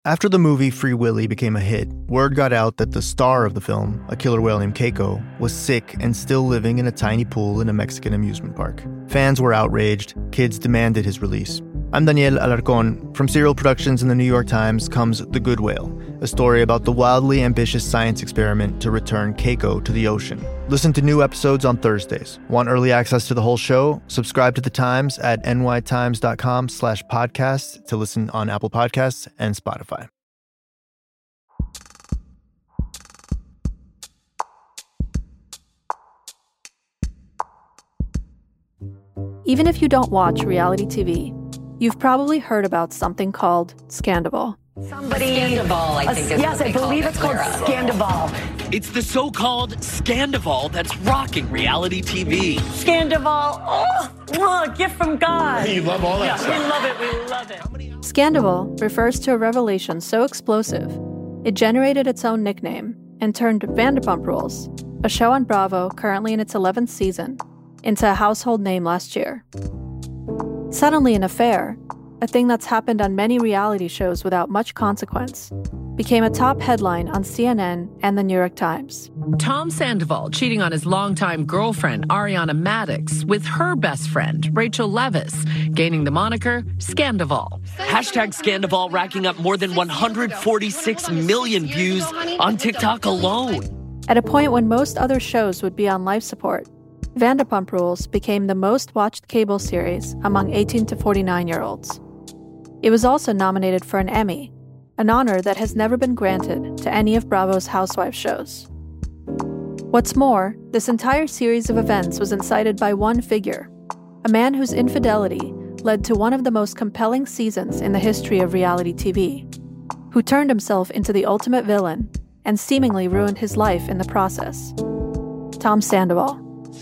After the movie Free Willy became a hit, word got out that the star of the film, a killer whale named Keiko, was sick and still living in a tiny pool in a Mexican amusement park. Fans were outraged. Kids demanded his release. I'm Daniel Alarcón. From Serial Productions and the New York Times comes The Good Whale, a story about the wildly ambitious science experiment to return Keiko to the ocean. Listen to new episodes on Thursdays. Want early access to the whole show? Subscribe to The Times at nytimes.com/podcast to listen on Apple Podcasts and Spotify. Even if you don't watch reality TV, you've probably heard about something called Scandoval. Scandoval, I think. Yes, I believe it's called Scandoval. It's the so-called Scandoval that's rocking reality TV. Scandoval, a gift from God. You love all that stuff. We love it, we love it. Scandoval refers to a revelation so explosive, it generated its own nickname and turned Vanderpump Rules, a show on Bravo currently in its 11th season, into a household name last year. Suddenly an affair, a thing that's happened on many reality shows without much consequence, became a top headline on CNN and the New York Times. Tom Sandoval cheating on his longtime girlfriend, Ariana Madix, with her best friend, Rachel Leviss, gaining the moniker Scandoval. Hashtag Scandoval racking up more than 146 million views on TikTok alone. At a point when most other shows would be on life support, Vanderpump Rules became the most watched cable series among 18 to 49-year-olds. It was also nominated for an Emmy, an honor that has never been granted to any of Bravo's housewives shows. What's more, this entire series of events was incited by one figure, a man whose infidelity led to one of the most compelling seasons in the history of reality TV, who turned himself into the ultimate villain and seemingly ruined his life in the process. Tom Sandoval.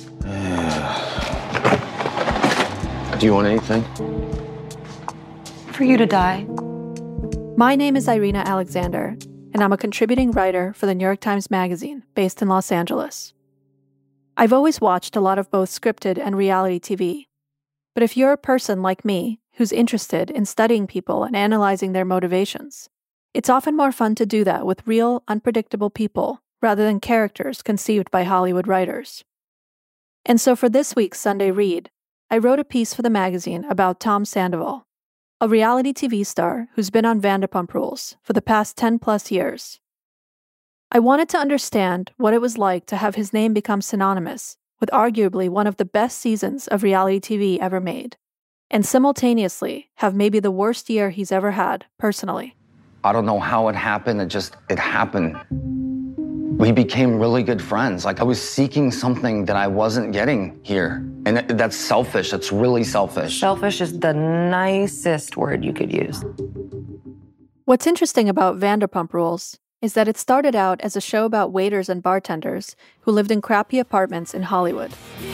Do you want anything? For you to die. My name is Irina Alexander, and I'm a contributing writer for the New York Times Magazine based in Los Angeles. I've always watched a lot of both scripted and reality TV. But if you're a person like me who's interested in studying people and analyzing their motivations, it's often more fun to do that with real, unpredictable people rather than characters conceived by Hollywood writers. And so for this week's Sunday Read, I wrote a piece for the magazine about Tom Sandoval, a reality TV star who's been on Vanderpump Rules for the past 10-plus years. I wanted to understand what it was like to have his name become synonymous with arguably one of the best seasons of reality TV ever made, and simultaneously have maybe the worst year he's ever had, personally. I don't know how it happened, it happened. We became really good friends. Like, I was seeking something that I wasn't getting here. And that's selfish. That's really selfish. Selfish is the nicest word you could use. What's interesting about Vanderpump Rules is that it started out as a show about waiters and bartenders who lived in crappy apartments in Hollywood.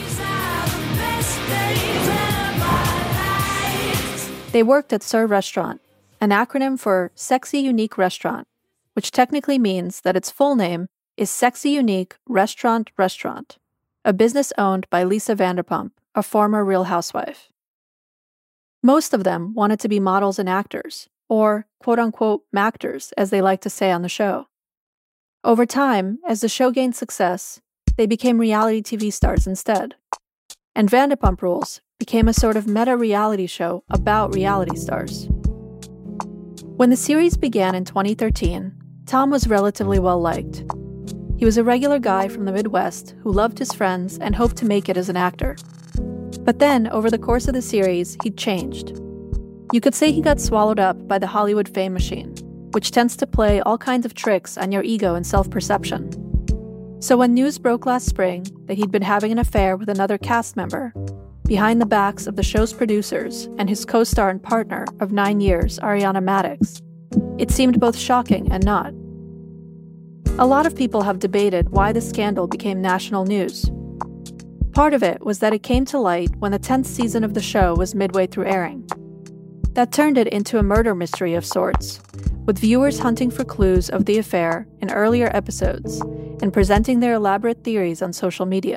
They worked at SUR Restaurant, an acronym for Sexy Unique Restaurant, which technically means that its full name is Sexy Unique Restaurant, a business owned by Lisa Vanderpump, a former Real Housewife. Most of them wanted to be models and actors, or quote-unquote mactors, as they like to say on the show. Over time, as the show gained success, they became reality TV stars instead. And Vanderpump Rules became a sort of meta-reality show about reality stars. When the series began in 2013, Tom was relatively well-liked. He was a regular guy from the Midwest who loved his friends and hoped to make it as an actor. But then, over the course of the series, he'd changed. You could say he got swallowed up by the Hollywood fame machine, which tends to play all kinds of tricks on your ego and self-perception. So when news broke last spring that he'd been having an affair with another cast member, behind the backs of the show's producers and his co-star and partner of 9 years, Ariana Madix, it seemed both shocking and not. A lot of people have debated why the scandal became national news. Part of it was that it came to light when the 10th season of the show was midway through airing. That turned it into a murder mystery of sorts, with viewers hunting for clues of the affair in earlier episodes and presenting their elaborate theories on social media.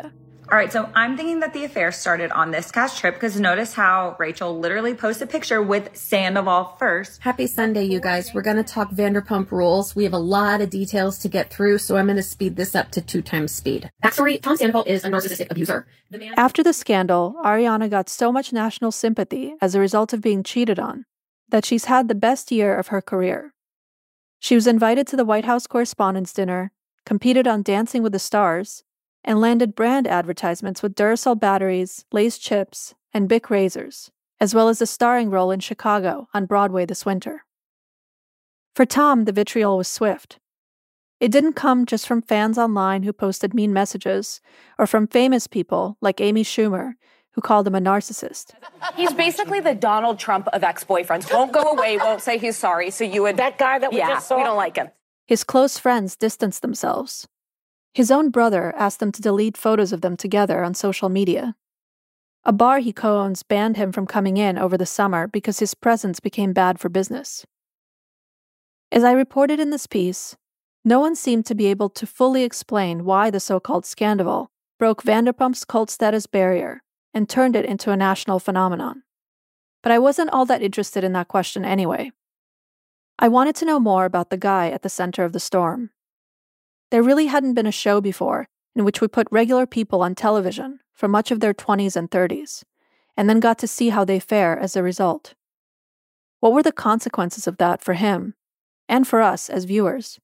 All right, so I'm thinking that the affair started on this cast trip because notice how Rachel literally posted a picture with Sandoval first. Happy Sunday, you guys. We're going to talk Vanderpump Rules. We have a lot of details to get through, so I'm going to speed this up to 2 times speed. Backstory, Tom Sandoval is a narcissistic abuser. After the scandal, Ariana got so much national sympathy as a result of being cheated on that she's had the best year of her career. She was invited to the White House Correspondents' Dinner, competed on Dancing with the Stars, and landed brand advertisements with Duracell batteries, Lay's chips, and Bic razors, as well as a starring role in Chicago on Broadway this winter. For Tom, the vitriol was swift. It didn't come just from fans online who posted mean messages, or from famous people like Amy Schumer, who called him a narcissist. He's basically the Donald Trump of ex-boyfriends. Won't go away, won't say he's sorry, so you would... That guy that we just saw? We don't like him. His close friends distanced themselves. His own brother asked them to delete photos of them together on social media. A bar he co-owns banned him from coming in over the summer because his presence became bad for business. As I reported in this piece, no one seemed to be able to fully explain why the so-called Scandoval broke Vanderpump's cult status barrier and turned it into a national phenomenon. But I wasn't all that interested in that question anyway. I wanted to know more about the guy at the center of the storm. There really hadn't been a show before in which we put regular people on television for much of their 20s and 30s, and then got to see how they fare as a result. What were the consequences of that for him, and for us as viewers?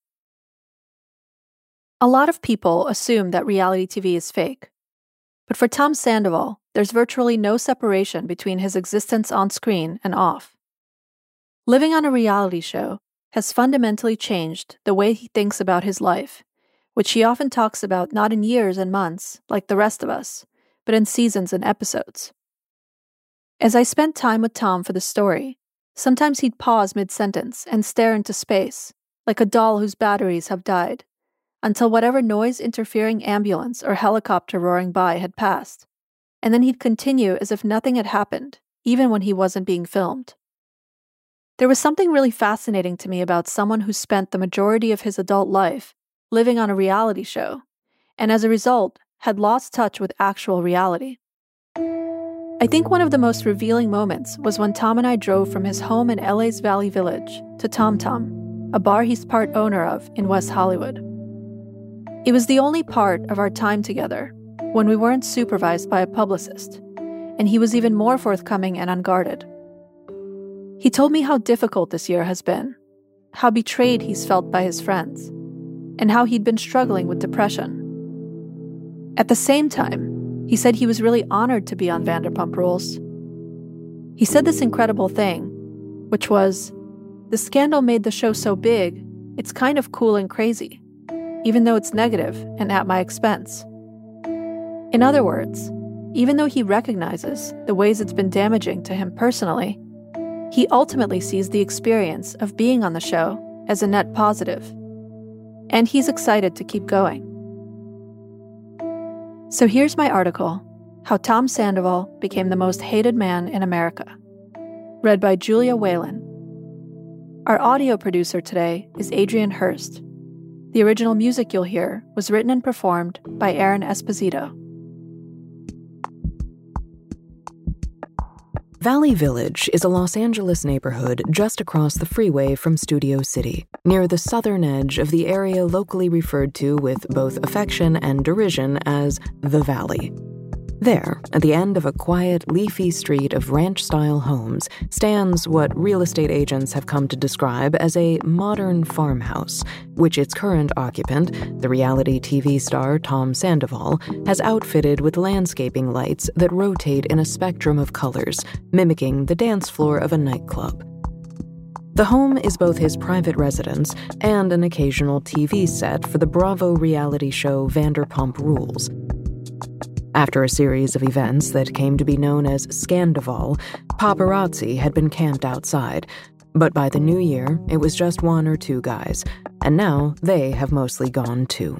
A lot of people assume that reality TV is fake. But for Tom Sandoval, there's virtually no separation between his existence on screen and off. Living on a reality show has fundamentally changed the way he thinks about his life, which he often talks about not in years and months, like the rest of us, but in seasons and episodes. As I spent time with Tom for the story, sometimes he'd pause mid-sentence and stare into space, like a doll whose batteries have died, until whatever noise-interfering ambulance or helicopter roaring by had passed, and then he'd continue as if nothing had happened, even when he wasn't being filmed. There was something really fascinating to me about someone who spent the majority of his adult life living on a reality show, and as a result, had lost touch with actual reality. I think one of the most revealing moments was when Tom and I drove from his home in LA's Valley Village to Tom Tom, a bar he's part owner of in West Hollywood. It was the only part of our time together when we weren't supervised by a publicist, and he was even more forthcoming and unguarded. He told me how difficult this year has been, how betrayed he's felt by his friends, and how he'd been struggling with depression. At the same time, he said he was really honored to be on Vanderpump Rules. He said this incredible thing, which was, "The scandal made the show so big, it's kind of cool and crazy, even though it's negative and at my expense." In other words, even though he recognizes the ways it's been damaging to him personally, he ultimately sees the experience of being on the show as a net positive. And he's excited to keep going. So here's my article, How Tom Sandoval Became the Most Hated Man in America, read by Julia Whalen. Our audio producer today is Adrian Hurst. The original music you'll hear was written and performed by Aaron Esposito. Valley Village is a Los Angeles neighborhood just across the freeway from Studio City, near the southern edge of the area locally referred to with both affection and derision as the Valley. There, at the end of a quiet, leafy street of ranch-style homes, stands what real estate agents have come to describe as a modern farmhouse, which its current occupant, the reality TV star Tom Sandoval, has outfitted with landscaping lights that rotate in a spectrum of colors, mimicking the dance floor of a nightclub. The home is both his private residence and an occasional TV set for the Bravo reality show Vanderpump Rules. After a series of events that came to be known as Scandoval, paparazzi had been camped outside, but by the new year, it was just 1 or 2 guys, and now they have mostly gone too.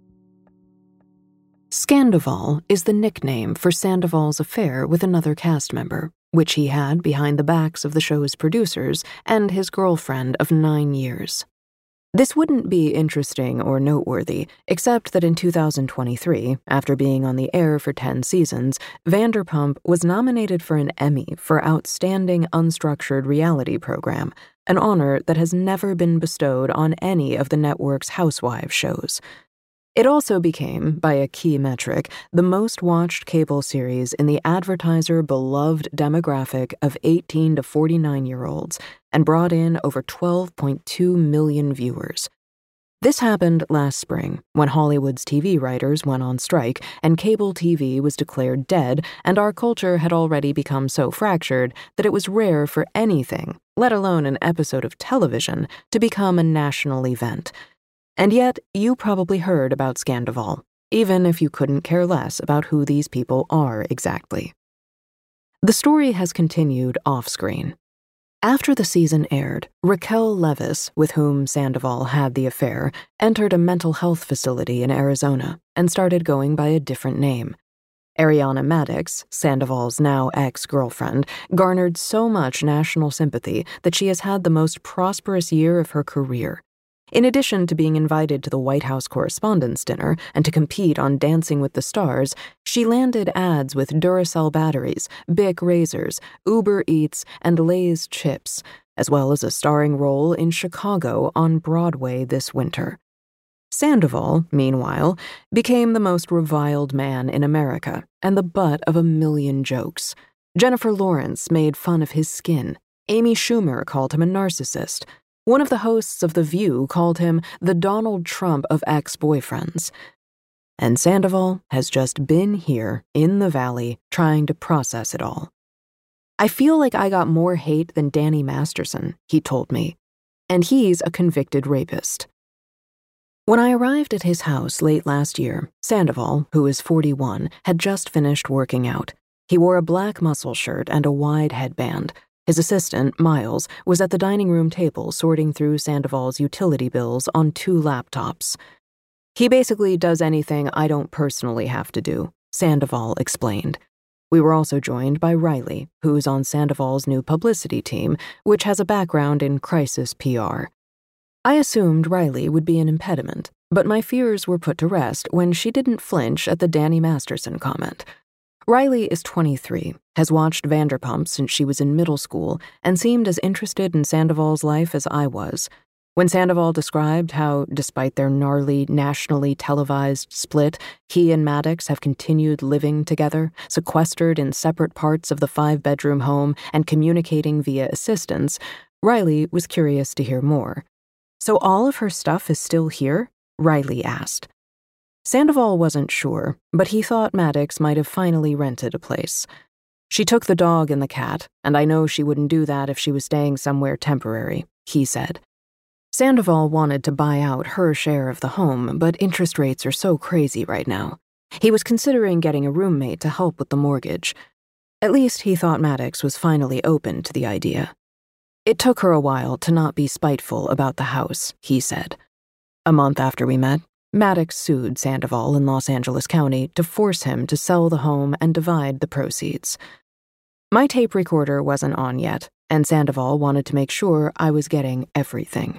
Scandoval is the nickname for Sandoval's affair with another cast member, which he had behind the backs of the show's producers and his girlfriend of 9 years. This wouldn't be interesting or noteworthy, except that in 2023, after being on the air for 10 seasons, Vanderpump was nominated for an Emmy for Outstanding Unstructured Reality Program, an honor that has never been bestowed on any of the network's housewives shows. It also became, by a key metric, the most-watched cable series in the advertiser-beloved demographic of 18 to 49-year-olds and brought in over 12.2 million viewers. This happened last spring, when Hollywood's TV writers went on strike and cable TV was declared dead, and our culture had already become so fractured that it was rare for anything, let alone an episode of television, to become a national event. And yet, you probably heard about Scandoval, even if you couldn't care less about who these people are exactly. The story has continued off-screen. After the season aired, Raquel Leviss, with whom Sandoval had the affair, entered a mental health facility in Arizona and started going by a different name. Ariana Madix, Sandoval's now ex-girlfriend, garnered so much national sympathy that she has had the most prosperous year of her career. In addition to being invited to the White House Correspondents' Dinner and to compete on Dancing with the Stars, she landed ads with Duracell batteries, Bic razors, Uber Eats, and Lay's chips, as well as a starring role in Chicago on Broadway this winter. Sandoval, meanwhile, became the most reviled man in America and the butt of a million jokes. Jennifer Lawrence made fun of his skin. Amy Schumer called him a narcissist. One of the hosts of The View called him the Donald Trump of ex-boyfriends. And Sandoval has just been here in the valley trying to process it all. I feel like I got more hate than Danny Masterson, he told me. And he's a convicted rapist. When I arrived at his house late last year, Sandoval, who is 41, had just finished working out. He wore a black muscle shirt and a wide headband. His assistant, Miles, was at the dining room table sorting through Sandoval's utility bills on 2 laptops. He basically does anything I don't personally have to do, Sandoval explained. We were also joined by Riley, who's on Sandoval's new publicity team, which has a background in crisis PR. I assumed Riley would be an impediment, but my fears were put to rest when she didn't flinch at the Danny Masterson comment. Riley is 23, has watched Vanderpump since she was in middle school, and seemed as interested in Sandoval's life as I was. When Sandoval described how, despite their gnarly, nationally televised split, he and Madix have continued living together, sequestered in separate parts of the 5-bedroom home and communicating via assistants, Riley was curious to hear more. "So all of her stuff is still here?" Riley asked. Sandoval wasn't sure, but he thought Madix might have finally rented a place. "She took the dog and the cat, and I know she wouldn't do that if she was staying somewhere temporary," he said. Sandoval wanted to buy out her share of the home, but interest rates are so crazy right now. He was considering getting a roommate to help with the mortgage. At least he thought Madix was finally open to the idea. "It took her a while to not be spiteful about the house," he said. A month after we met, Madix sued Sandoval in Los Angeles County to force him to sell the home and divide the proceeds. My tape recorder wasn't on yet, and Sandoval wanted to make sure I was getting everything.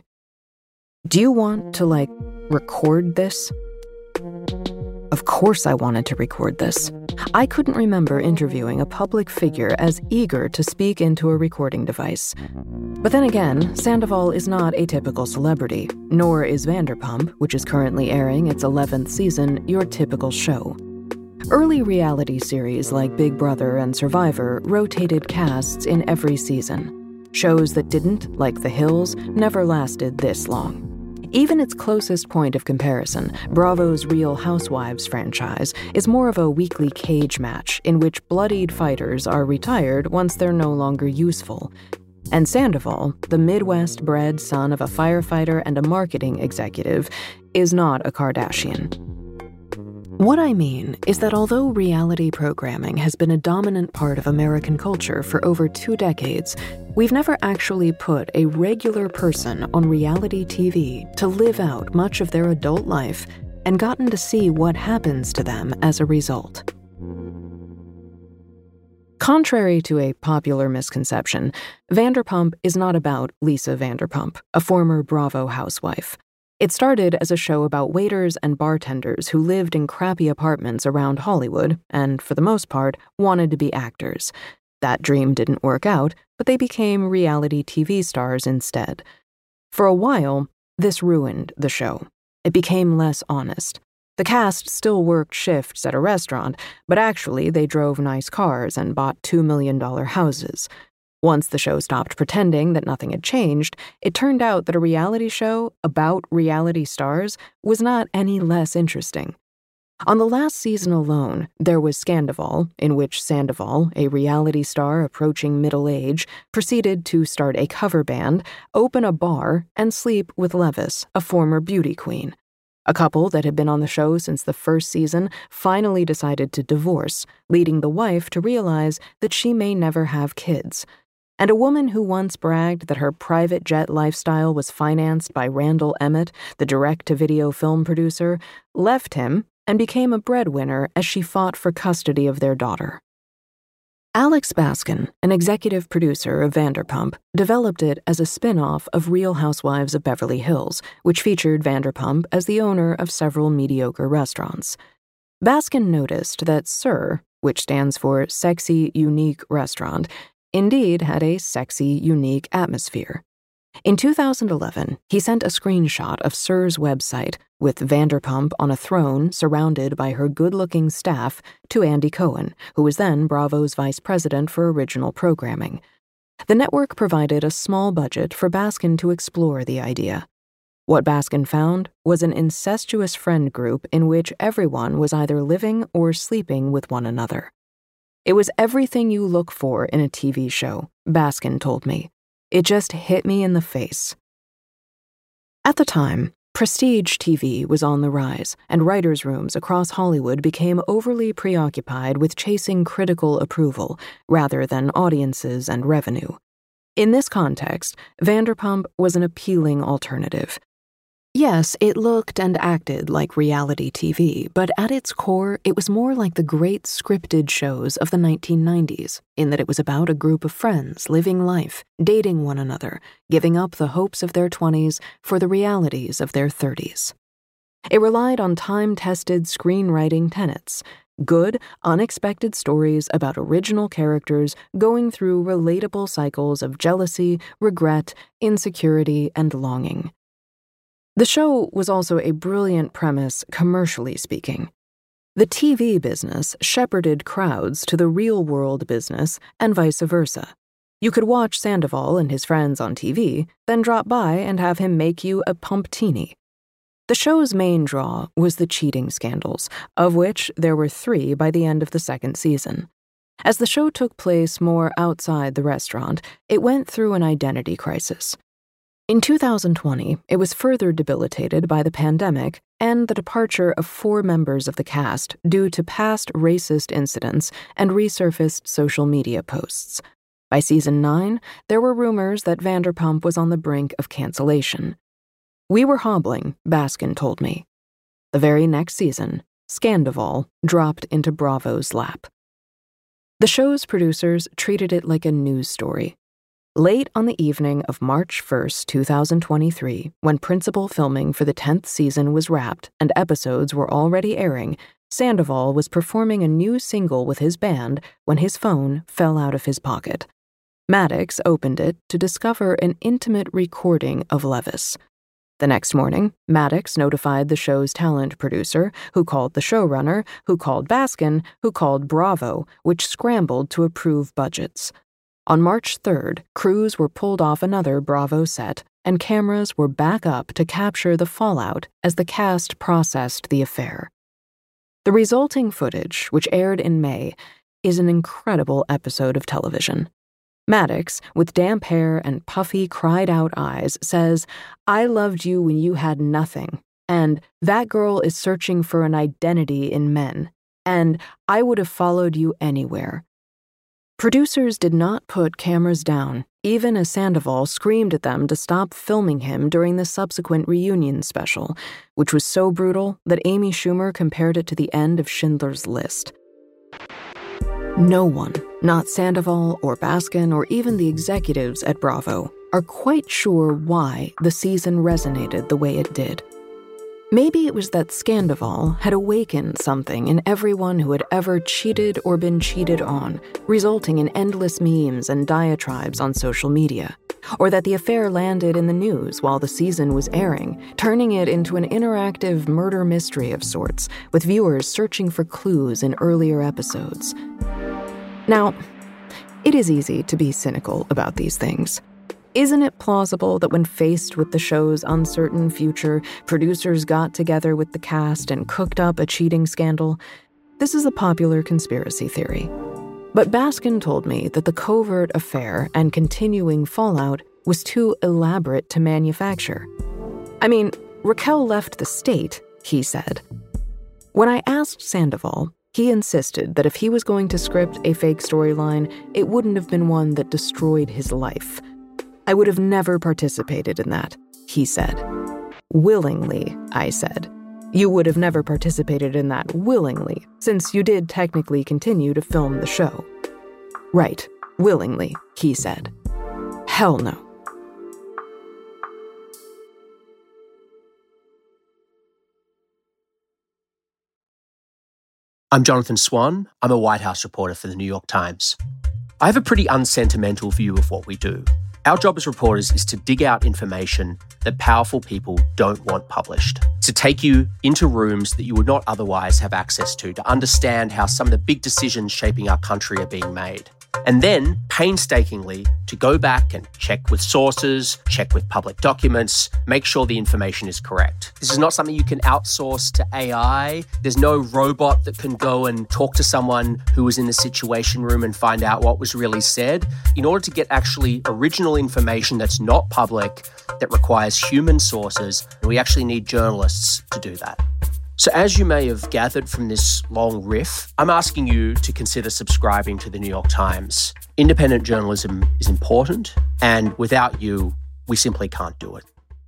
"Do you want to, record this?" Of course I wanted to record this. I couldn't remember interviewing a public figure as eager to speak into a recording device. But then again, Sandoval is not a typical celebrity, nor is Vanderpump, which is currently airing its 11th season, your typical show. Early reality series like Big Brother and Survivor rotated casts in every season. Shows that didn't, like The Hills, never lasted this long. Even its closest point of comparison, Bravo's Real Housewives franchise, is more of a weekly cage match in which bloodied fighters are retired once they're no longer useful. And Sandoval, the Midwest-bred son of a firefighter and a marketing executive, is not a Kardashian. What I mean is that although reality programming has been a dominant part of American culture for over 2 decades, we've never actually put a regular person on reality TV to live out much of their adult life and gotten to see what happens to them as a result. Contrary to a popular misconception, Vanderpump is not about Lisa Vanderpump, a former Bravo housewife. It started as a show about waiters and bartenders who lived in crappy apartments around Hollywood and, for the most part, wanted to be actors. That dream didn't work out, but they became reality TV stars instead. For a while, this ruined the show. It became less honest. The cast still worked shifts at a restaurant, but actually they drove nice cars and bought $2 million houses. Once the show stopped pretending that nothing had changed, it turned out that a reality show about reality stars was not any less interesting. On the last season alone, there was Scandoval, in which Sandoval, a reality star approaching middle age, proceeded to start a cover band, open a bar, and sleep with Levis, a former beauty queen. A couple that had been on the show since the first season finally decided to divorce, leading the wife to realize that she may never have kids. And a woman who once bragged that her private jet lifestyle was financed by Randall Emmett, the direct-to-video film producer, left him and became a breadwinner as she fought for custody of their daughter. Alex Baskin, an executive producer of Vanderpump, developed it as a spin-off of Real Housewives of Beverly Hills, which featured Vanderpump as the owner of several mediocre restaurants. Baskin noticed that SUR, which stands for Sexy Unique Restaurant, indeed had a sexy, unique atmosphere. In 2011, he sent a screenshot of SUR's website with Vanderpump on a throne surrounded by her good-looking staff to Andy Cohen, who was then Bravo's vice president for original programming. The network provided a small budget for Baskin to explore the idea. What Baskin found was an incestuous friend group in which everyone was either living or sleeping with one another. It was everything you look for in a TV show, Baskin told me. It just hit me in the face. At the time, prestige TV was on the rise, and writers' rooms across Hollywood became overly preoccupied with chasing critical approval rather than audiences and revenue. In this context, Vanderpump was an appealing alternative. Yes, it looked and acted like reality TV, but at its core, it was more like the great scripted shows of the 1990s, in that it was about a group of friends living life, dating one another, giving up the hopes of their 20s for the realities of their 30s. It relied on time-tested screenwriting tenets, good, unexpected stories about original characters going through relatable cycles of jealousy, regret, insecurity, and longing. The show was also a brilliant premise, commercially speaking. The TV business shepherded crowds to the real-world business and vice versa. You could watch Sandoval and his friends on TV, then drop by and have him make you a pumptini. The show's main draw was the cheating scandals, of which there were 3 by the end of the second season. As the show took place more outside the restaurant, it went through an identity crisis. In 2020, it was further debilitated by the pandemic and the departure of 4 members of the cast due to past racist incidents and resurfaced social media posts. By season 9, there were rumors that Vanderpump was on the brink of cancellation. We were hobbling, Baskin told me. The very next season, Scandoval dropped into Bravo's lap. The show's producers treated it like a news story. Late on the evening of March 1st, 2023, when principal filming for the 10th season was wrapped and episodes were already airing, Sandoval was performing a new single with his band when his phone fell out of his pocket. Maddox opened it to discover an intimate recording of Levis. The next morning, Maddox notified the show's talent producer, who called the showrunner, who called Baskin, who called Bravo, which scrambled to approve budgets. On March 3rd, crews were pulled off another Bravo set, and cameras were back up to capture the fallout as the cast processed the affair. The resulting footage, which aired in May, is an incredible episode of television. Maddox, with damp hair and puffy, cried-out eyes, says, "I loved you when you had nothing," and "That girl is searching for an identity in men," and "I would have followed you anywhere." Producers did not put cameras down, even as Sandoval screamed at them to stop filming him during the subsequent reunion special, which was so brutal that Amy Schumer compared it to the end of Schindler's List. No one, not Sandoval or Baskin or even the executives at Bravo, are quite sure why the season resonated the way it did. Maybe it was that Scandoval had awakened something in everyone who had ever cheated or been cheated on, resulting in endless memes and diatribes on social media. Or that the affair landed in the news while the season was airing, turning it into an interactive murder mystery of sorts, with viewers searching for clues in earlier episodes. Now, it is easy to be cynical about these things. Isn't it plausible that when faced with the show's uncertain future, producers got together with the cast and cooked up a cheating scandal? This is a popular conspiracy theory. But Baskin told me that the covert affair and continuing fallout was too elaborate to manufacture. I mean, Raquel left the state, he said. When I asked Sandoval, he insisted that if he was going to script a fake storyline, it wouldn't have been one that destroyed his life. I would have never participated in that, he said. Willingly, I said. You would have never participated in that willingly, since you did technically continue to film the show. Right, willingly, he said. Hell no. I'm Jonathan Swan. I'm a White House reporter for the New York Times. I have a pretty unsentimental view of what we do. Our job as reporters is to dig out information that powerful people don't want published, to take you into rooms that you would not otherwise have access to understand how some of the big decisions shaping our country are being made. And then, painstakingly, to go back and check with sources, check with public documents, make sure the information is correct. This is not something you can outsource to AI. There's no robot that can go and talk to someone who was in the Situation Room and find out what was really said. In order to get actually original information that's not public, that requires human sources, we actually need journalists to do that. So as you may have gathered from this long riff, I'm asking you to consider subscribing to the New York Times. Independent journalism is important, and without you, we simply can't do it.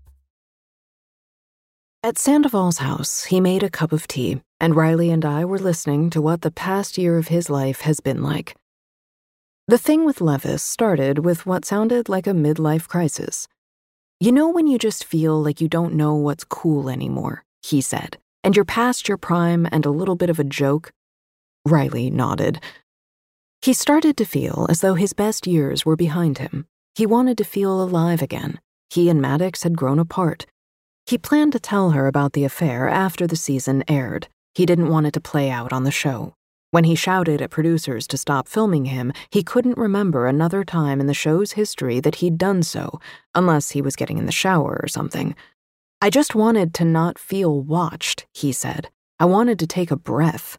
At Sandoval's house, he made a cup of tea, and Riley and I were listening to what the past year of his life has been like. The thing with Levis started with what sounded like a midlife crisis. You know when you just feel like you don't know what's cool anymore, he said. And you're past your prime and a little bit of a joke? Riley nodded. He started to feel as though his best years were behind him. He wanted to feel alive again. He and Maddox had grown apart. He planned to tell her about the affair after the season aired. He didn't want it to play out on the show. When he shouted at producers to stop filming him, he couldn't remember another time in the show's history that he'd done so, unless he was getting in the shower or something. I just wanted to not feel watched, he said. I wanted to take a breath.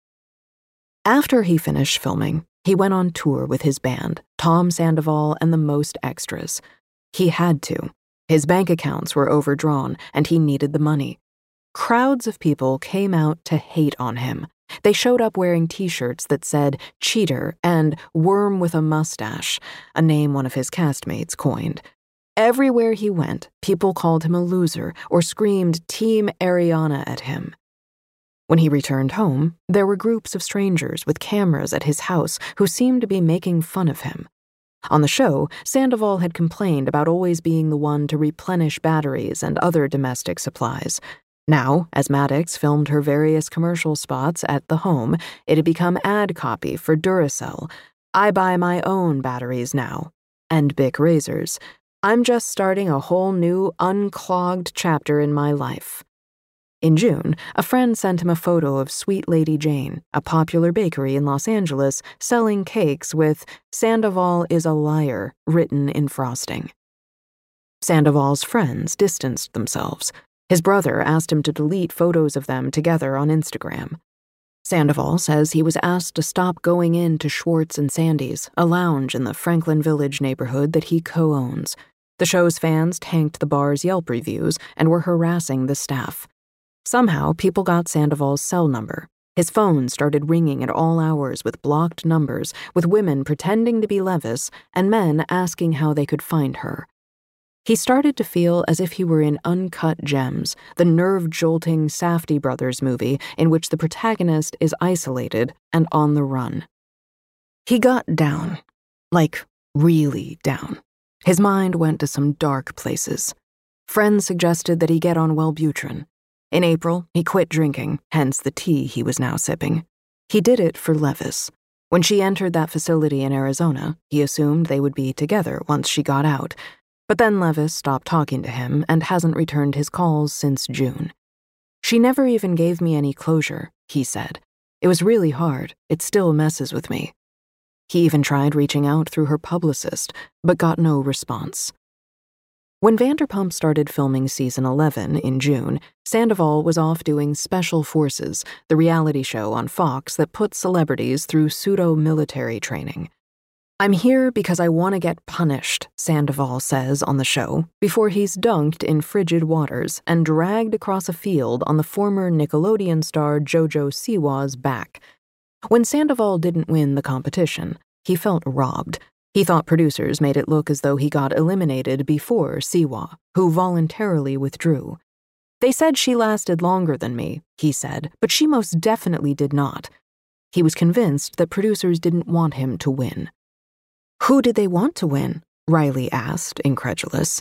After he finished filming, he went on tour with his band, Tom Sandoval and the Most Extras. He had to. His bank accounts were overdrawn, and he needed the money. Crowds of people came out to hate on him. They showed up wearing T-shirts that said "cheater" and "worm with a mustache," a name one of his castmates coined. Everywhere he went, people called him a loser or screamed Team Ariana at him. When he returned home, there were groups of strangers with cameras at his house who seemed to be making fun of him. On the show, Sandoval had complained about always being the one to replenish batteries and other domestic supplies. Now, as Maddox filmed her various commercial spots at the home, it had become ad copy for Duracell. I buy my own batteries now. And Bic razors. I'm just starting a whole new, unclogged chapter in my life. In June, a friend sent him a photo of Sweet Lady Jane, a popular bakery in Los Angeles, selling cakes with "Sandoval is a liar" written in frosting. Sandoval's friends distanced themselves. His brother asked him to delete photos of them together on Instagram. Sandoval says he was asked to stop going in to Schwartz and Sandy's, a lounge in the Franklin Village neighborhood that he co-owns. The show's fans tanked the bar's Yelp reviews and were harassing the staff. Somehow, people got Sandoval's cell number. His phone started ringing at all hours with blocked numbers, with women pretending to be Levis and men asking how they could find her. He started to feel as if he were in Uncut Gems, the nerve-jolting Safdie Brothers movie in which the protagonist is isolated and on the run. He got down, like really down. His mind went to some dark places. Friends suggested that he get on Wellbutrin. In April, he quit drinking, hence the tea he was now sipping. He did it for Levis. When she entered that facility in Arizona, he assumed they would be together once she got out. But then Levis stopped talking to him and hasn't returned his calls since June. She never even gave me any closure, he said. It was really hard. It still messes with me. He even tried reaching out through her publicist, but got no response. When Vanderpump started filming season 11 in June, Sandoval was off doing Special Forces, the reality show on Fox that puts celebrities through pseudo-military training. I'm here because I want to get punished, Sandoval says on the show, before he's dunked in frigid waters and dragged across a field on the former Nickelodeon star JoJo Siwa's back. When Sandoval didn't win the competition, he felt robbed. He thought producers made it look as though he got eliminated before Siwa, who voluntarily withdrew. They said she lasted longer than me, he said, but she most definitely did not. He was convinced that producers didn't want him to win. Who did they want to win? Riley asked, incredulous.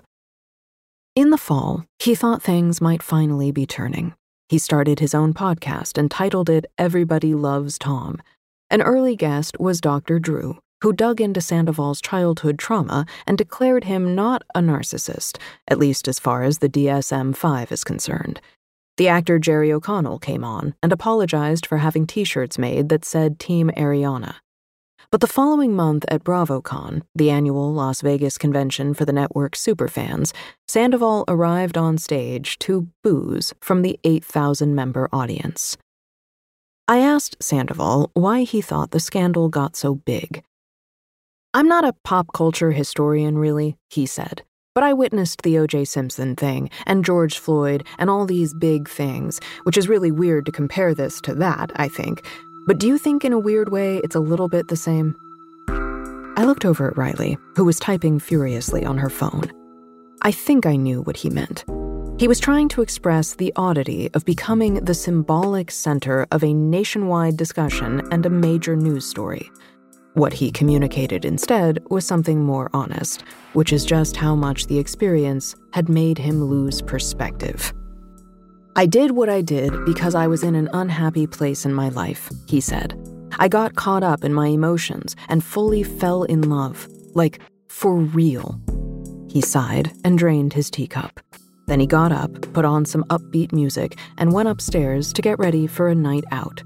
In the fall, he thought things might finally be turning. He started his own podcast and titled it Everybody Loves Tom. An early guest was Dr. Drew, who dug into Sandoval's childhood trauma and declared him not a narcissist, at least as far as the DSM-5 is concerned. The actor Jerry O'Connell came on and apologized for having t-shirts made that said Team Ariana. But the following month at BravoCon, the annual Las Vegas convention for the network's superfans, Sandoval arrived on stage to boos from the 8,000-member audience. I asked Sandoval why he thought the scandal got so big. I'm not a pop culture historian, really, he said, but I witnessed the O.J. Simpson thing and George Floyd and all these big things, which is really weird to compare this to that, I think. But do you think in a weird way it's a little bit the same? I looked over at Riley, who was typing furiously on her phone. I think I knew what he meant. He was trying to express the oddity of becoming the symbolic center of a nationwide discussion and a major news story. What he communicated instead was something more honest, which is just how much the experience had made him lose perspective. I did what I did because I was in an unhappy place in my life, he said. I got caught up in my emotions and fully fell in love, like, for real. He sighed and drained his teacup. Then he got up, put on some upbeat music, and went upstairs to get ready for a night out.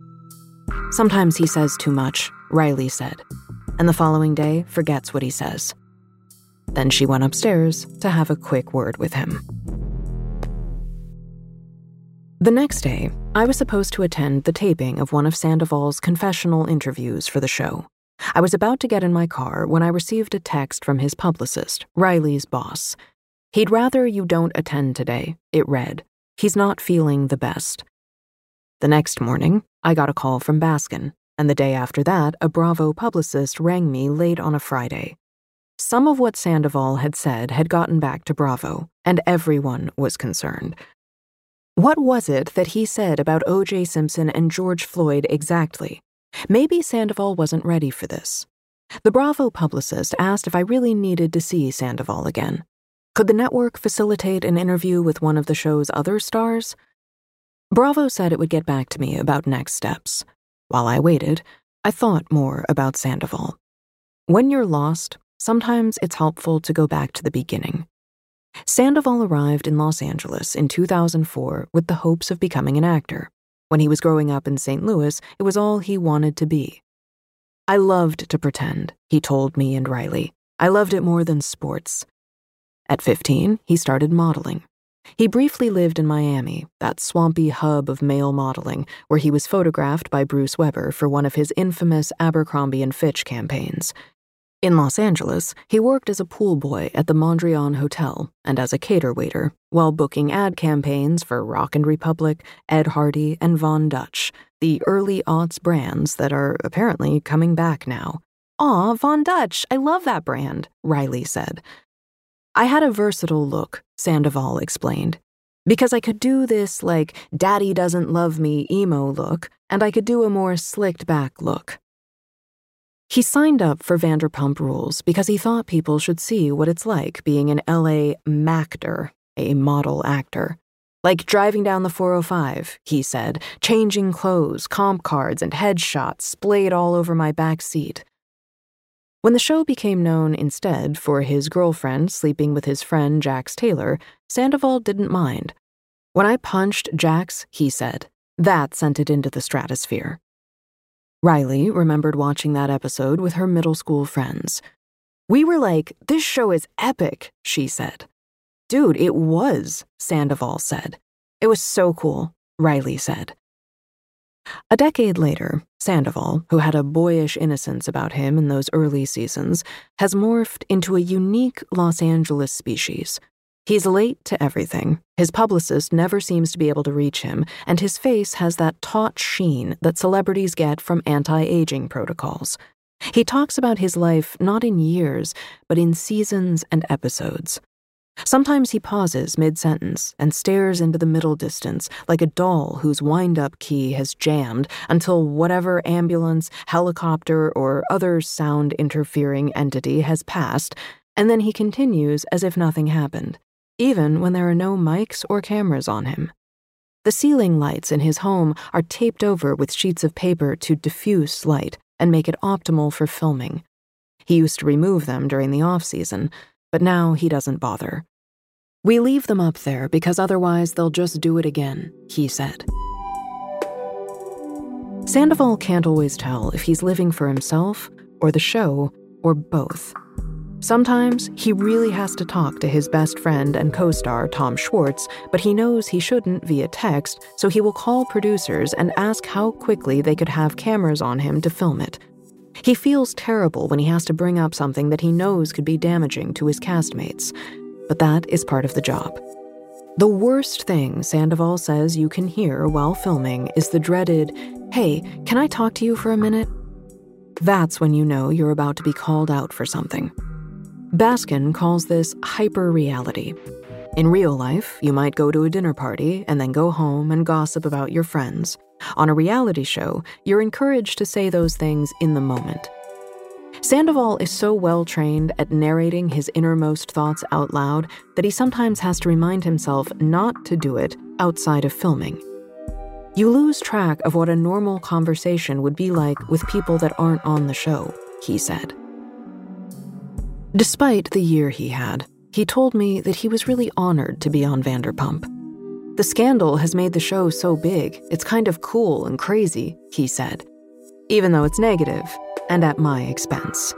Sometimes he says too much, Riley said, and the following day forgets what he says. Then she went upstairs to have a quick word with him. The next day, I was supposed to attend the taping of one of Sandoval's confessional interviews for the show. I was about to get in my car when I received a text from his publicist, Riley's boss. He'd rather you don't attend today, it read. He's not feeling the best. The next morning, I got a call from Baskin, and the day after that, a Bravo publicist rang me late on a Friday. Some of what Sandoval had said had gotten back to Bravo, and everyone was concerned. What was it that he said about O.J. Simpson and George Floyd exactly? Maybe Sandoval wasn't ready for this. The Bravo publicist asked if I really needed to see Sandoval again. Could the network facilitate an interview with one of the show's other stars? Bravo said it would get back to me about next steps. While I waited, I thought more about Sandoval. When you're lost, sometimes it's helpful to go back to the beginning. Sandoval arrived in Los Angeles in 2004 with the hopes of becoming an actor. When he was growing up in St. Louis, it was all he wanted to be. I loved to pretend, he told me and Riley. I loved it more than sports. At 15, he started modeling. He briefly lived in Miami, that swampy hub of male modeling, where he was photographed by Bruce Weber for one of his infamous Abercrombie & Fitch campaigns. In Los Angeles, he worked as a pool boy at the Mondrian Hotel and as a cater waiter, while booking ad campaigns for Rock & Republic, Ed Hardy, and Von Dutch, the early aughts brands that are apparently coming back now. Aw, Von Dutch, I love that brand, Riley said. I had a versatile look, Sandoval explained, because I could do this, like, daddy doesn't love me emo look, and I could do a more slicked back look. He signed up for Vanderpump Rules because he thought people should see what it's like being an LA mactor, a model actor. Like driving down the 405, he said, changing clothes, comp cards, and headshots splayed all over my back seat. When the show became known instead for his girlfriend sleeping with his friend Jax Taylor, Sandoval didn't mind. When I punched Jax, he said, that sent it into the stratosphere. Riley remembered watching that episode with her middle school friends. We were like, this show is epic, she said. Dude, it was, Sandoval said. It was so cool, Riley said. A decade later, Sandoval, who had a boyish innocence about him in those early seasons, has morphed into a unique Los Angeles species. He's late to everything, his publicist never seems to be able to reach him, and his face has that taut sheen that celebrities get from anti-aging protocols. He talks about his life not in years, but in seasons and episodes. Sometimes he pauses mid-sentence and stares into the middle distance like a doll whose wind-up key has jammed until whatever ambulance, helicopter, or other sound-interfering entity has passed, and then he continues as if nothing happened, even when there are no mics or cameras on him. The ceiling lights in his home are taped over with sheets of paper to diffuse light and make it optimal for filming. He used to remove them during the off-season, but now he doesn't bother. We leave them up there because otherwise they'll just do it again, he said. Sandoval can't always tell if he's living for himself or the show or both. Sometimes he really has to talk to his best friend and co-star Tom Schwartz, but he knows he shouldn't via text, so he will call producers and ask how quickly they could have cameras on him to film it. He feels terrible when he has to bring up something that he knows could be damaging to his castmates, but that is part of the job. The worst thing Sandoval says you can hear while filming is the dreaded, "Hey, can I talk to you for a minute?" That's when you know you're about to be called out for something. Baskin calls this hyper-reality. In real life, you might go to a dinner party and then go home and gossip about your friends. On a reality show, you're encouraged to say those things in the moment. Sandoval is so well-trained at narrating his innermost thoughts out loud that he sometimes has to remind himself not to do it outside of filming. You lose track of what a normal conversation would be like with people that aren't on the show, he said. Despite the year he had, he told me that he was really honored to be on Vanderpump. The scandal has made the show so big, it's kind of cool and crazy, he said, even though it's negative and at my expense.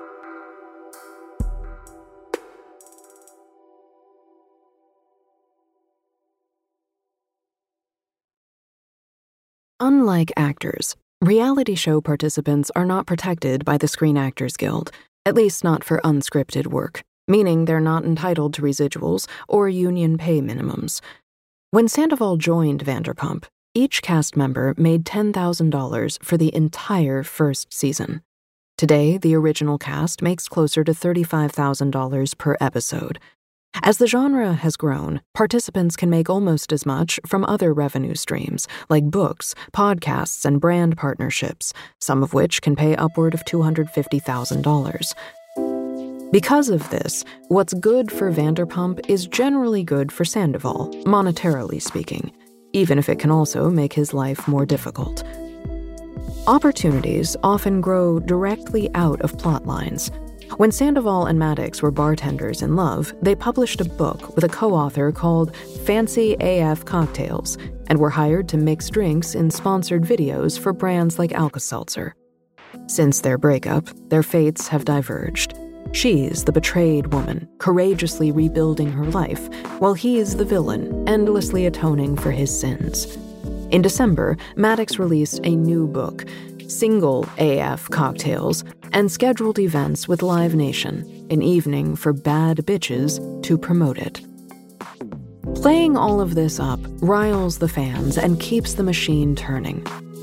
Unlike actors, reality show participants are not protected by the Screen Actors Guild, at least not for unscripted work, meaning they're not entitled to residuals or union pay minimums. When Sandoval joined Vanderpump, each cast member made $10,000 for the entire first season. Today, the original cast makes closer to $35,000 per episode. As the genre has grown, participants can make almost as much from other revenue streams, like books, podcasts, and brand partnerships, some of which can pay upward of $250,000. Because of this, what's good for Vanderpump is generally good for Sandoval, monetarily speaking, even if it can also make his life more difficult. Opportunities often grow directly out of plot lines. When Sandoval and Maddox were bartenders in love, they published a book with a co-author called Fancy AF Cocktails and were hired to mix drinks in sponsored videos for brands like Alka-Seltzer. Since their breakup, their fates have diverged. She's the betrayed woman, courageously rebuilding her life, while he's the villain, endlessly atoning for his sins. In December, Maddox released a new book, Single AF Cocktails, and scheduled events with Live Nation, an evening for bad bitches to promote it. Playing all of this up riles the fans and keeps the machine turning.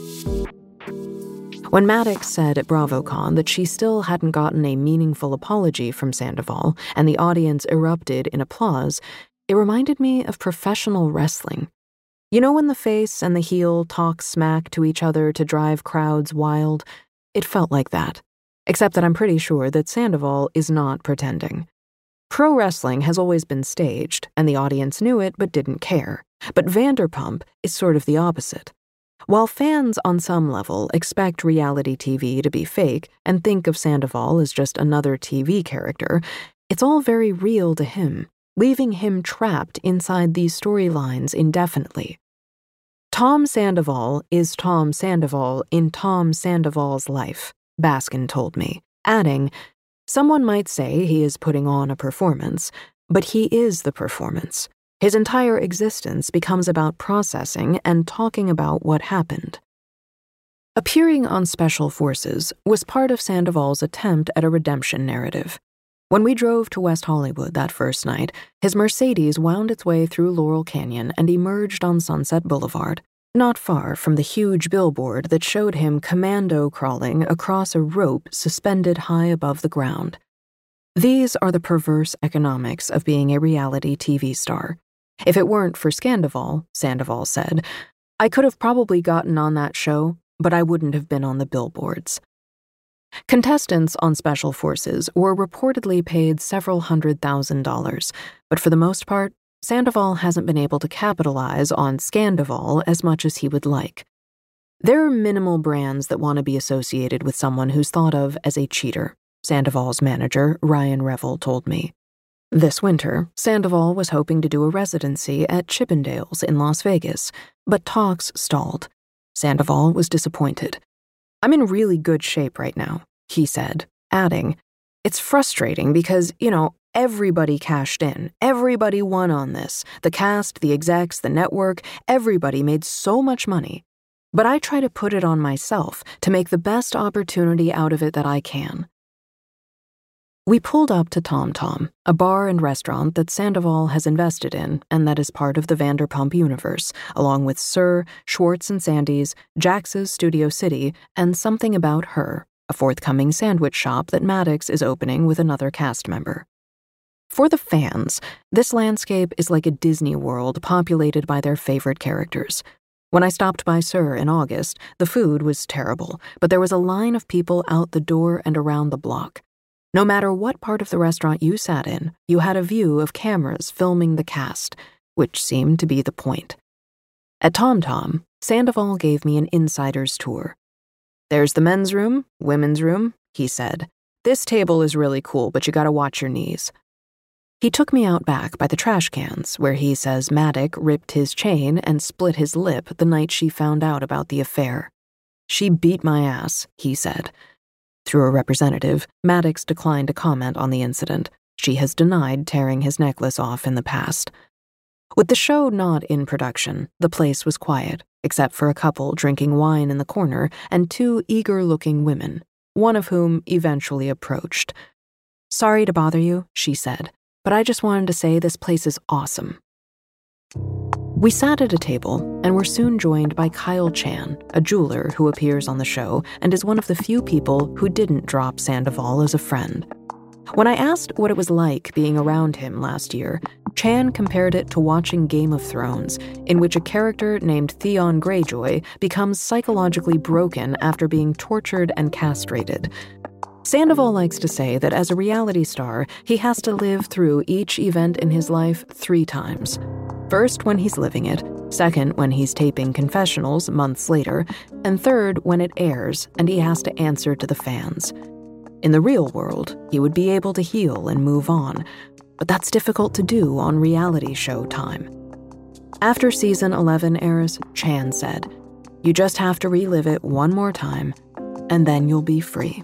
When Maddox said at BravoCon that she still hadn't gotten a meaningful apology from Sandoval and the audience erupted in applause, it reminded me of professional wrestling. You know when the face and the heel talk smack to each other to drive crowds wild? It felt like that. Except that I'm pretty sure that Sandoval is not pretending. Pro wrestling has always been staged, and the audience knew it but didn't care. But Vanderpump is sort of the opposite. While fans on some level expect reality TV to be fake and think of Sandoval as just another TV character, it's all very real to him, leaving him trapped inside these storylines indefinitely. Tom Sandoval is Tom Sandoval in Tom Sandoval's life, Baskin told me, adding, "Someone might say he is putting on a performance, but he is the performance. His entire existence becomes about processing and talking about what happened." Appearing on Special Forces was part of Sandoval's attempt at a redemption narrative. When we drove to West Hollywood that first night, his Mercedes wound its way through Laurel Canyon and emerged on Sunset Boulevard, not far from the huge billboard that showed him commando crawling across a rope suspended high above the ground. These are the perverse economics of being a reality TV star. If it weren't for Scandoval, Sandoval said, I could have probably gotten on that show, but I wouldn't have been on the billboards. Contestants on Special Forces were reportedly paid several $100,000, but for the most part, Sandoval hasn't been able to capitalize on Scandoval as much as he would like. There are minimal brands that want to be associated with someone who's thought of as a cheater, Sandoval's manager, Ryan Revel, told me. This winter, Sandoval was hoping to do a residency at Chippendales in Las Vegas, but talks stalled. Sandoval was disappointed. "I'm in really good shape right now," he said, adding, "It's frustrating because, everybody cashed in. Everybody won on this. The cast, the execs, the network, everybody made so much money. But I try to put it on myself to make the best opportunity out of it that I can." We pulled up to Tom Tom, a bar and restaurant that Sandoval has invested in and that is part of the Vanderpump universe, along with Sir, Schwartz and Sandy's, Jax's Studio City, and Something About Her, a forthcoming sandwich shop that Maddox is opening with another cast member. For the fans, this landscape is like a Disney World populated by their favorite characters. When I stopped by Sir in August, the food was terrible, but there was a line of people out the door and around the block. No matter what part of the restaurant you sat in, you had a view of cameras filming the cast, which seemed to be the point. At Tom Tom, Sandoval gave me an insider's tour. "There's the men's room, women's room," he said. "This table is really cool, but you gotta watch your knees." He took me out back by the trash cans, where he says Maddox ripped his chain and split his lip the night she found out about the affair. "She beat my ass," he said. Through a representative, Maddox declined to comment on the incident. She has denied tearing his necklace off in the past. With the show not in production, the place was quiet, except for a couple drinking wine in the corner and two eager-looking women, one of whom eventually approached. "Sorry to bother you," she said, "but I just wanted to say this place is awesome." We sat at a table and were soon joined by Kyle Chan, a jeweler who appears on the show and is one of the few people who didn't drop Sandoval as a friend. When I asked what it was like being around him last year, Chan compared it to watching Game of Thrones, in which a character named Theon Greyjoy becomes psychologically broken after being tortured and castrated. Sandoval likes to say that as a reality star, he has to live through each event in his life 3 times. First, when he's living it, second, when he's taping confessionals months later, and third, when it airs and he has to answer to the fans. In the real world, he would be able to heal and move on, but that's difficult to do on reality show time. After season 11 airs, Chan said, "You just have to relive it one more time, and then you'll be free."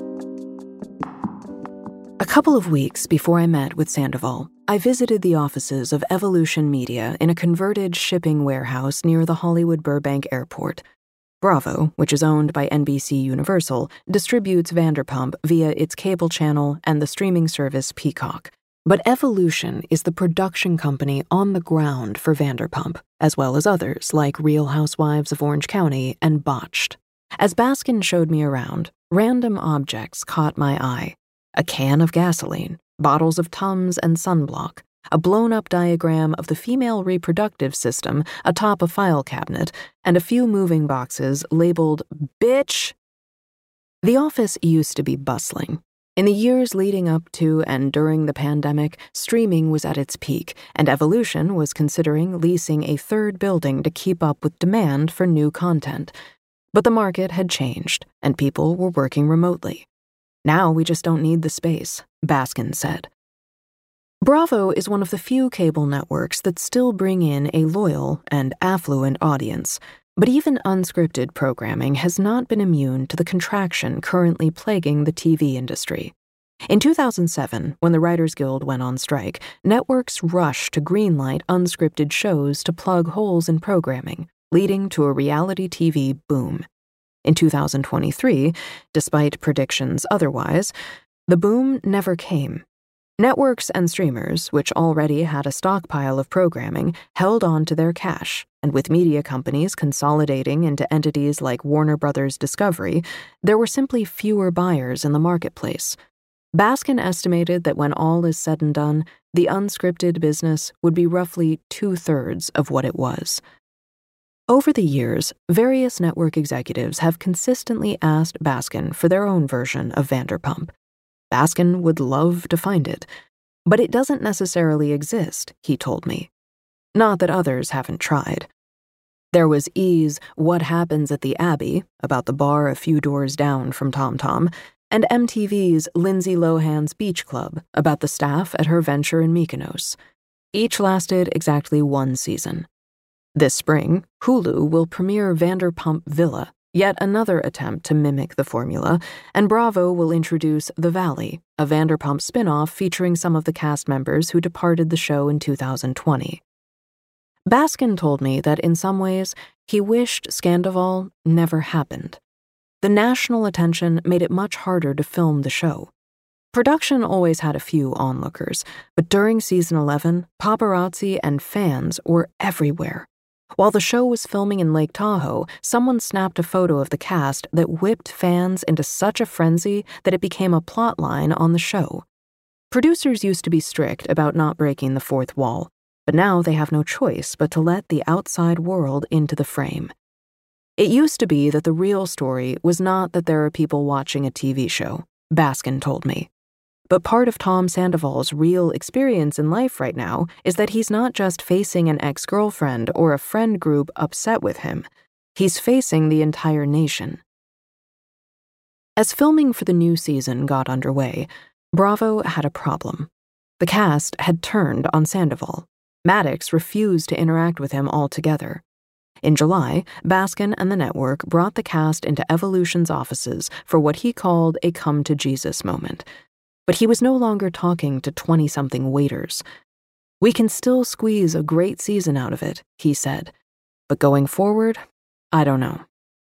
A couple of weeks before I met with Sandoval, I visited the offices of Evolution Media in a converted shipping warehouse near the Hollywood Burbank Airport. Bravo, which is owned by NBC Universal, distributes Vanderpump via its cable channel and the streaming service Peacock. But Evolution is the production company on the ground for Vanderpump, as well as others like Real Housewives of Orange County and Botched. As Baskin showed me around, random objects caught my eye. A can of gasoline, bottles of Tums and sunblock, a blown-up diagram of the female reproductive system atop a file cabinet, and a few moving boxes labeled "Bitch." The office used to be bustling. In the years leading up to and during the pandemic, streaming was at its peak, and Evolution was considering leasing a third building to keep up with demand for new content. But the market had changed, and people were working remotely. Now we just don't need the space, Baskin said. Bravo is one of the few cable networks that still bring in a loyal and affluent audience, but even unscripted programming has not been immune to the contraction currently plaguing the TV industry. In 2007, when the Writers Guild went on strike, networks rushed to greenlight unscripted shows to plug holes in programming, leading to a reality TV boom. In 2023, despite predictions otherwise, the boom never came. Networks and streamers, which already had a stockpile of programming, held on to their cash, and with media companies consolidating into entities like Warner Brothers Discovery, there were simply fewer buyers in the marketplace. Baskin estimated that when all is said and done, the unscripted business would be roughly 2/3 of what it was. Over the years, various network executives have consistently asked Baskin for their own version of Vanderpump. Baskin would love to find it, but it doesn't necessarily exist, he told me. Not that others haven't tried. There was E's What Happens at the Abbey, about the bar a few doors down from Tom Tom, and MTV's Lindsay Lohan's Beach Club, about the staff at her venture in Mykonos. Each lasted exactly one season. This spring, Hulu will premiere Vanderpump Villa, yet another attempt to mimic the formula, and Bravo will introduce The Valley, a Vanderpump spin-off featuring some of the cast members who departed the show in 2020. Baskin told me that in some ways, he wished Scandoval never happened. The national attention made it much harder to film the show. Production always had a few onlookers, but during season 11, paparazzi and fans were everywhere. While the show was filming in Lake Tahoe, someone snapped a photo of the cast that whipped fans into such a frenzy that it became a plot line on the show. Producers used to be strict about not breaking the fourth wall, but now they have no choice but to let the outside world into the frame. It used to be that the real story was not that there are people watching a TV show, Baskin told me. But part of Tom Sandoval's real experience in life right now is that he's not just facing an ex-girlfriend or a friend group upset with him. He's facing the entire nation. As filming for the new season got underway, Bravo had a problem. The cast had turned on Sandoval. Maddox refused to interact with him altogether. In July, Baskin and the network brought the cast into Evolution's offices for what he called a come-to-Jesus moment. But he was no longer talking to 20-something waiters. "We can still squeeze a great season out of it," he said. "But going forward, I don't know."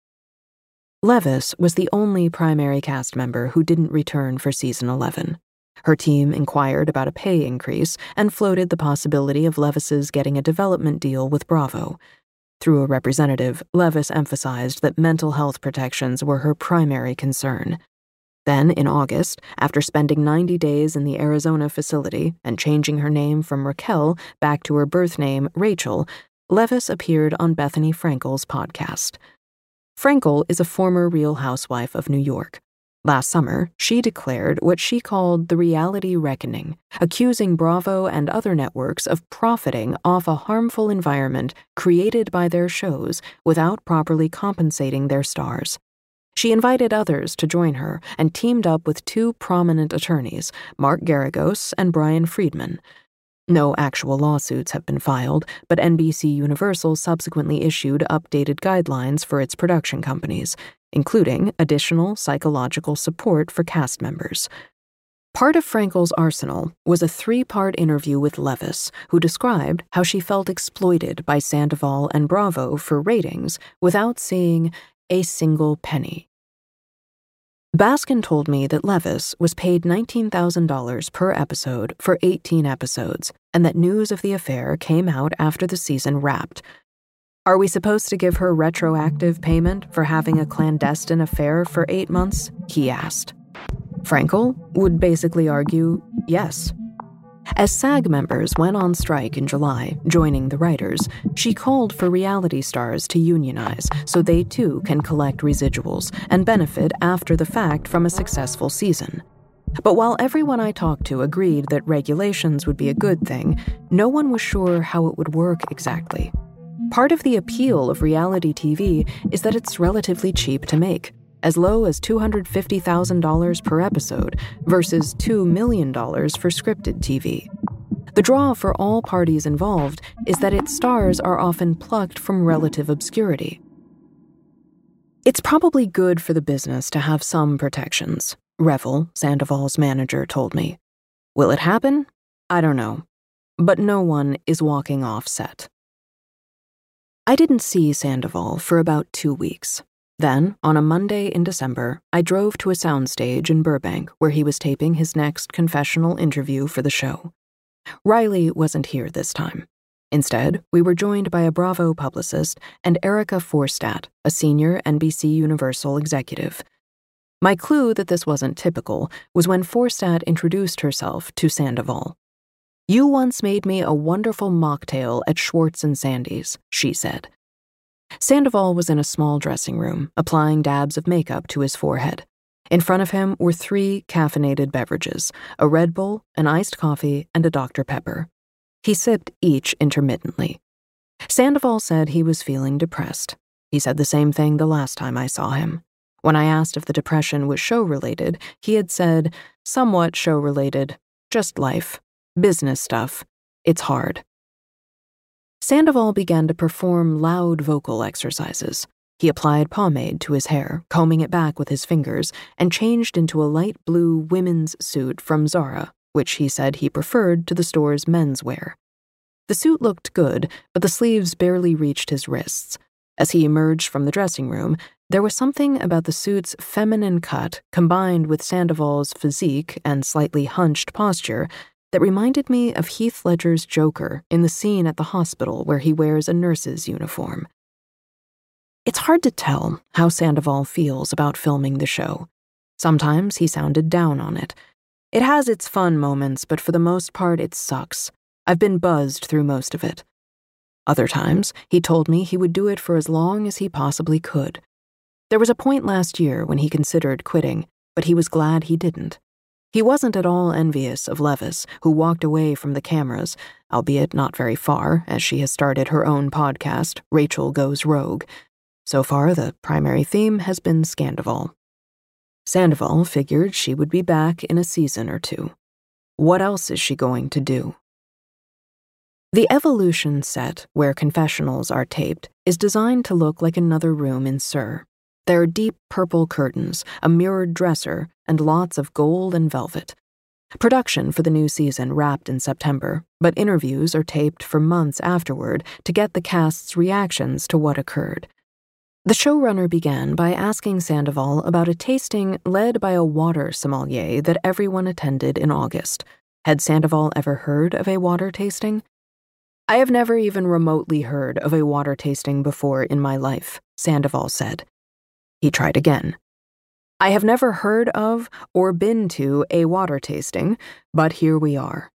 Levis was the only primary cast member who didn't return for season 11. Her team inquired about a pay increase and floated the possibility of Levis's getting a development deal with Bravo. Through a representative, Levis emphasized that mental health protections were her primary concern. Then, in August, after spending 90 days in the Arizona facility and changing her name from Raquel back to her birth name, Rachel, Levis appeared on Bethany Frankel's podcast. Frankel is a former Real Housewife of New York. Last summer, she declared what she called the reality reckoning, accusing Bravo and other networks of profiting off a harmful environment created by their shows without properly compensating their stars. She invited others to join her and teamed up with two prominent attorneys, Mark Garagos and Brian Friedman. No actual lawsuits have been filed, but NBC Universal subsequently issued updated guidelines for its production companies, including additional psychological support for cast members. Part of Frankel's arsenal was a 3-part interview with Levis, who described how she felt exploited by Sandoval and Bravo for ratings without seeing a single penny. Baskin told me that Levis was paid $19,000 per episode for 18 episodes, and that news of the affair came out after the season wrapped. "Are we supposed to give her retroactive payment for having a clandestine affair for 8 months?" he asked. Frankel would basically argue, yes. As SAG members went on strike in July, joining the writers, she called for reality stars to unionize so they too can collect residuals and benefit after the fact from a successful season. But while everyone I talked to agreed that regulations would be a good thing, no one was sure how it would work exactly. Part of the appeal of reality TV is that it's relatively cheap to make, as low as $250,000 per episode versus $2 million for scripted TV. The draw for all parties involved is that its stars are often plucked from relative obscurity. It's probably good for the business to have some protections, Revel, Sandoval's manager, told me. Will it happen? I don't know. But no one is walking off set. I didn't see Sandoval for about 2 weeks. Then, on a Monday in December, I drove to a soundstage in Burbank where he was taping his next confessional interview for the show. Riley wasn't here this time. Instead, we were joined by a Bravo publicist and Erica Forstadt, a senior NBC Universal executive. My clue that this wasn't typical was when Forstadt introduced herself to Sandoval. "You once made me a wonderful mocktail at Schwartz and Sandy's," she said. Sandoval was in a small dressing room, applying dabs of makeup to his forehead. In front of him were 3 caffeinated beverages, a Red Bull, an iced coffee, and a Dr. Pepper. He sipped each intermittently. Sandoval said he was feeling depressed. He said the same thing the last time I saw him. When I asked if the depression was show-related, he had said, somewhat show-related, just life, business stuff, it's hard. Sandoval began to perform loud vocal exercises. He applied pomade to his hair, combing it back with his fingers, and changed into a light blue women's suit from Zara, which he said he preferred to the store's menswear. The suit looked good, but the sleeves barely reached his wrists. As he emerged from the dressing room, there was something about the suit's feminine cut combined with Sandoval's physique and slightly hunched posture that reminded me of Heath Ledger's Joker in the scene at the hospital where he wears a nurse's uniform. It's hard to tell how Sandoval feels about filming the show. Sometimes he sounded down on it. It has its fun moments, but for the most part it sucks. I've been buzzed through most of it. Other times, he told me he would do it for as long as he possibly could. There was a point last year when he considered quitting, but he was glad he didn't. He wasn't at all envious of Levis, who walked away from the cameras, albeit not very far, as she has started her own podcast, Rachel Goes Rogue. So far, the primary theme has been Scandoval. Sandoval figured she would be back in a season or 2. What else is she going to do? The Evolution set, where confessionals are taped, is designed to look like another room in SUR. There are deep purple curtains, a mirrored dresser, and lots of gold and velvet. Production for the new season wrapped in September, but interviews are taped for months afterward to get the cast's reactions to what occurred. The showrunner began by asking Sandoval about a tasting led by a water sommelier that everyone attended in August. Had Sandoval ever heard of a water tasting? "I have never even remotely heard of a water tasting before in my life," Sandoval said. He tried again. "I have never heard of or been to a water tasting, but here we are."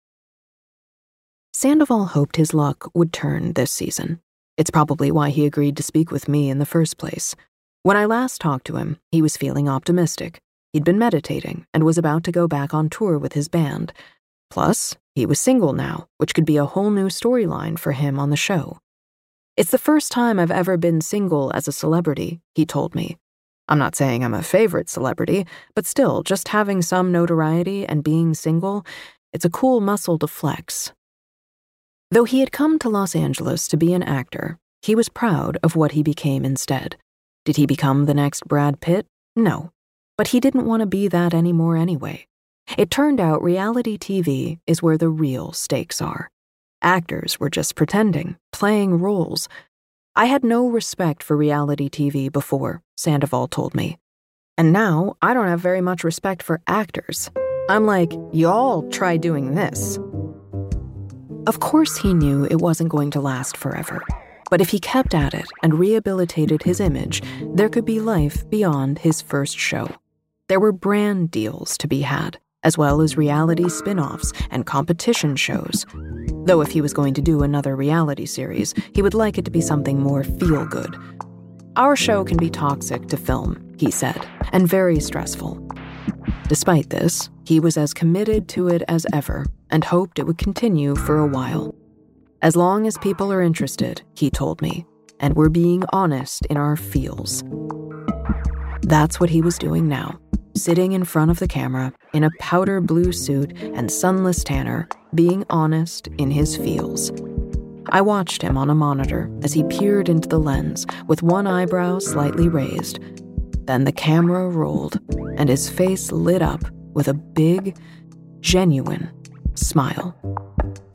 Sandoval hoped his luck would turn this season. It's probably why he agreed to speak with me in the first place. When I last talked to him, he was feeling optimistic. He'd been meditating and was about to go back on tour with his band. Plus, he was single now, which could be a whole new storyline for him on the show. "It's the first time I've ever been single as a celebrity," he told me. I'm not saying I'm a favorite celebrity, but still, just having some notoriety and being single, it's a cool muscle to flex. Though he had come to Los Angeles to be an actor, he was proud of what he became instead. Did he become the next Brad Pitt? No. But he didn't want to be that anymore anyway. It turned out reality TV is where the real stakes are. Actors were just pretending, playing roles. I had no respect for reality TV before, Sandoval told me. And now I don't have very much respect for actors. I'm like, y'all try doing this. Of course he knew it wasn't going to last forever. But if he kept at it and rehabilitated his image, there could be life beyond his first show. There were brand deals to be had. as well as reality spin-offs and competition shows. Though if he was going to do another reality series, he would like it to be something more feel-good. Our show can be toxic to film, he said, and very stressful. Despite this, he was as committed to it as ever and hoped it would continue for a while. As long as people are interested, he told me, and we're being honest in our feels. That's what he was doing now, sitting in front of the camera in a powder blue suit and sunless tanner, being honest in his feels. I watched him on a monitor as he peered into the lens with one eyebrow slightly raised. Then the camera rolled, and his face lit up with a big, genuine smile.